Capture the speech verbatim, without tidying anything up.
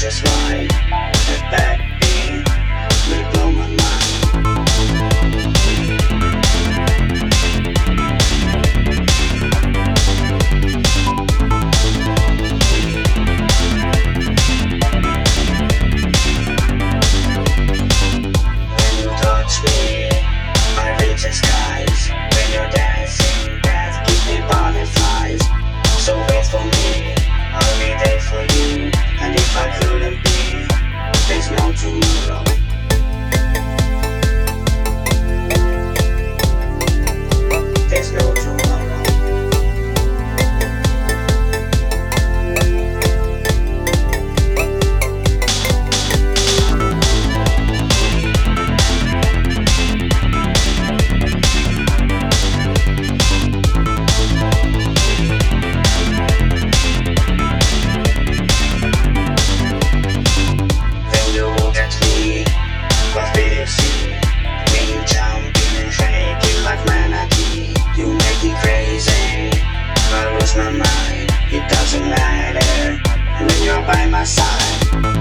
just right. That backbeat will blow my mind. When you touch me, I reach the skies. When you're dancing, that gives me butterflies. So wait for me, I'll be there for you. And if I couldn't be, there's no tomorrow. There's no tomorrow. When you look at me, what will you see? Me jumping and shaking like manatee. You make me crazy, I lose my mind. It doesn't matter when you're by my side.